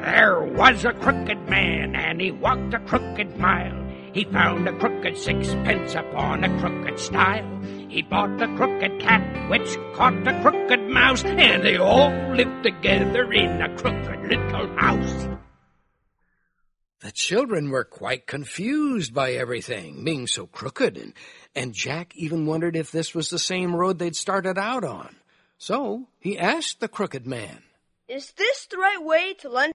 There was a crooked man, and he walked a crooked mile. He found a crooked sixpence upon a crooked stile. He bought a crooked cat, which caught a crooked mouse, and they all lived together in a crooked little house. The children were quite confused by everything, being so crooked, and Jack even wondered if this was the same road they'd started out on. So he asked the crooked man, "Is this the right way to London?"